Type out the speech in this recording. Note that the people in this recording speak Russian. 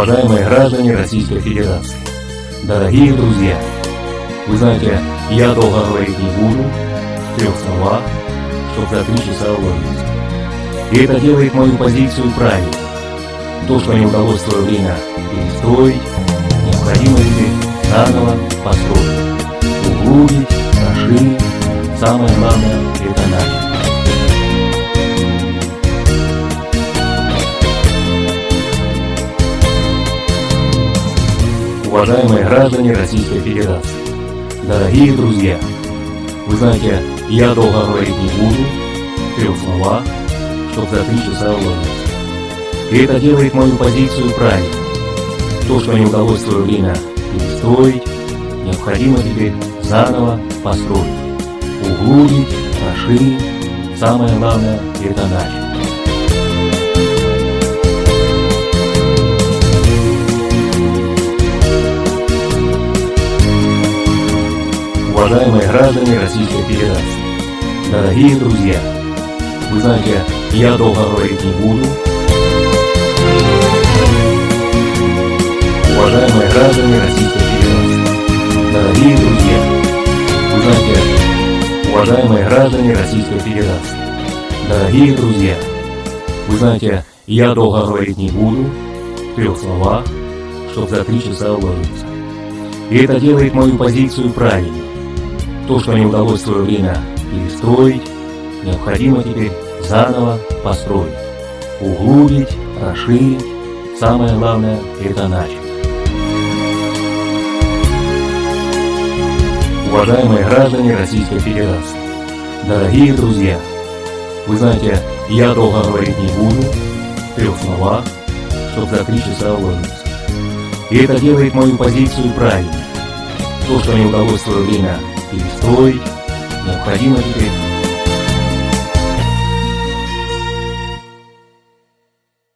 Уважаемые граждане Российской Федерации, дорогие друзья, вы знаете, я долго говорить не буду, в 3 словах, чтобы за 3 часа уложиться. И это делает мою позицию правильной. То, что не удалось в свое время перестроить, необходимо теперь заново построить, углубить, расширить, самое главное – это начать. Уважаемые граждане Российской Федерации, дорогие друзья, вы знаете, я долго говорить не буду, в 3 словах, чтобы за 3 часа уложиться. И это делает мою позицию правильной. То, что не удалось в свое время перестроить, необходимо теперь заново построить, углубить, расширить, самое главное – это начать. Уважаемые граждане Российской Федерации, дорогие друзья, вы знаете, я долго говорить не буду. Уважаемые граждане Российской Федерации, дорогие друзья, вы знаете, уважаемые граждане Российской Федерации, дорогие друзья, вы знаете, я долго говорить не буду, в 3 словах, чтобы за 3 часа уложиться. И это делает мою позицию правильной. То, что не удалось в свое время перестроить, необходимо теперь заново построить, углубить, расширить, самое главное – это начать. Уважаемые граждане Российской Федерации, дорогие друзья, вы знаете, я долго говорить не буду, в 3 словах, чтобы за 3 часа уложиться. И это делает мою позицию правильной. То, что не удалось в свое время перестроить, необходимо теперь